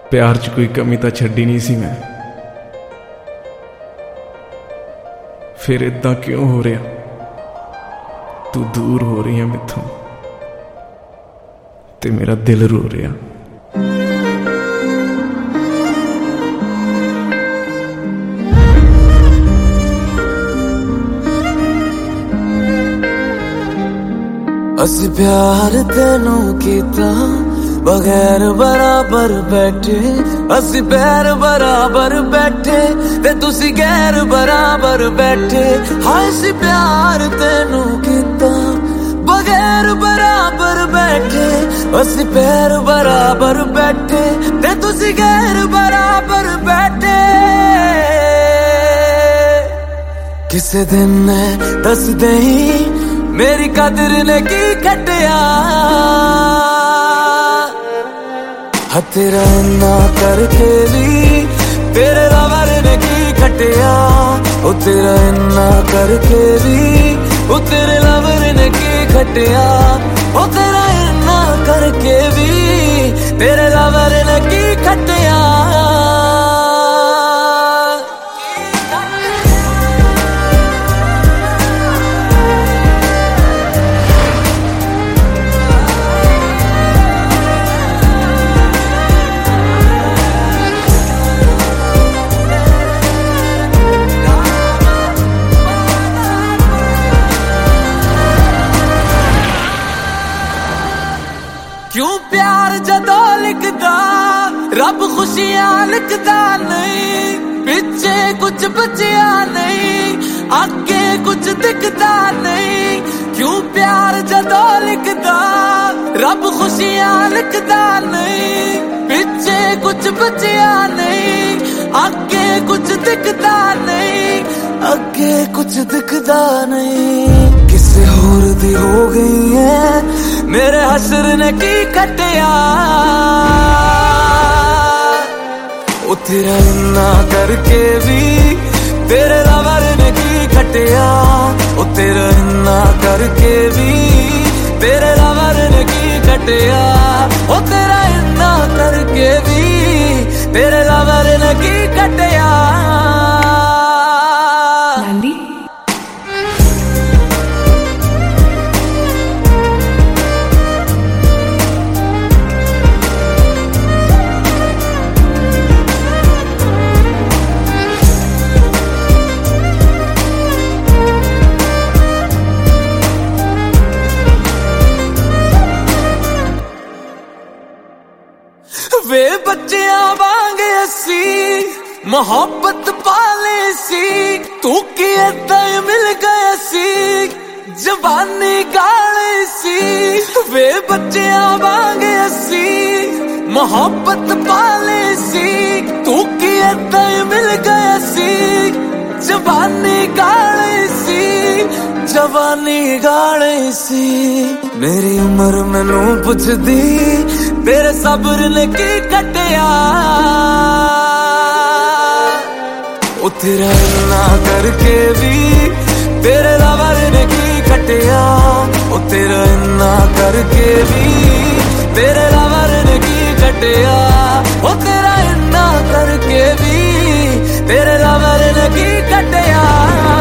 प्यार च कोई कमी तो छड्डी नहीं सी मैं, फिर इदां क्यों हो रहा? तू दूर हो रही है मैथों ते मेरा दिल रो रहा। असी प्यार तेनू कीता बगैर बराबर बैठे, असी पैर बराबर बैठे ते तुसी गैर बराबर बैठे। हाय सी प्यार तेनू कीता बगैर बराबर बैठे, असी पैर बराबर बैठे ते तुसी गैर बराबर बैठे। किसे दिन ने दस दई मेरी कदर ने की खटिया, तेरा इन्ना करके भी तेरे लवर ने की खटिया। ओ तेरा इन्ना करके भी ओ तेरे लवर ने की खटिया। ओ तेरा इन्ना करके भी तेरे लवर ने की खटिया। क्यों प्यार जदों लिखदा रब खुशियां लिखदा नहीं, पिछे कुछ बचिया नहीं, आगे कुछ दिखदा नहीं। क्यों प्यार जदों लिखदा रब खुशियां लिखदा नहीं, पिछे कुछ बचिया नहीं, आगे कुछ दिखदा नहीं, आगे कुछ दिखदा नहीं। किसे होर दी हो गई है मेरे हसर ने की कटिया। ओ तेरा इन्ना करके भी तेरे लवर ने की खटिया। ओ तेरा इन्ना करके भी तेरे लवर ने की खटिया। ओ तेरा इन्ना करके भी तेरे लवर ने की खटिया। वे बच्चियां वांगे असी मोहब्बत पाले सी, तू की इदां मिल गए सी जवानी गाले सी। वे बच्चियां वांगे असी मोहब्बत पाले सी, तू की इदां मिल गए सी जवानी गाले सी, जवानी गाले सी। मेरी उम्र मैनू पुछदी तेरे सब्र ने की कटिया। ओ तेरा इन्ना करके भी तेरे लवर ने की कटिया। ओ तेरा इन्ना करके भी तेरे लवर ने की कटिया। ओ तेरा इन्ना करके भी तेरे लवर ने की कटिया।